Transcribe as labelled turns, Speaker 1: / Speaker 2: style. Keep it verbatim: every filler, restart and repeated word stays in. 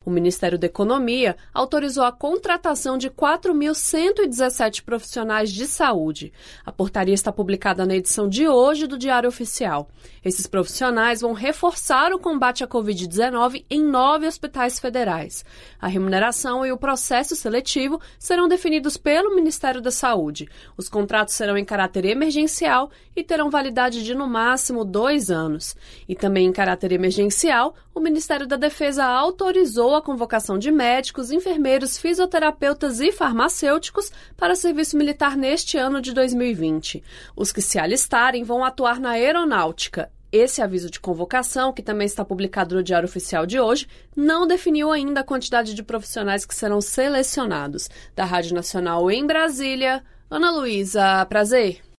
Speaker 1: O Ministério da Economia autorizou a contratação de quatro mil cento e dezessete profissionais de saúde. A portaria está publicada na edição de hoje do Diário Oficial. Esses profissionais vão reforçar o combate à covid dezenove em nove hospitais federais. A remuneração e o processo seletivo serão definidos pelo Ministério da Saúde. Os contratos serão em caráter emergencial e terão validade de, no máximo, dois anos. E também em caráter emergencial, o Ministério da Defesa autorizou a convocação de médicos, enfermeiros, fisioterapeutas e farmacêuticos para serviço militar neste ano de dois mil e vinte. Os que se alistarem vão atuar na aeronáutica. Esse aviso de convocação, que também está publicado no Diário Oficial de hoje, não definiu ainda a quantidade de profissionais que serão selecionados. Da Rádio Nacional em Brasília, Ana Luísa, prazer.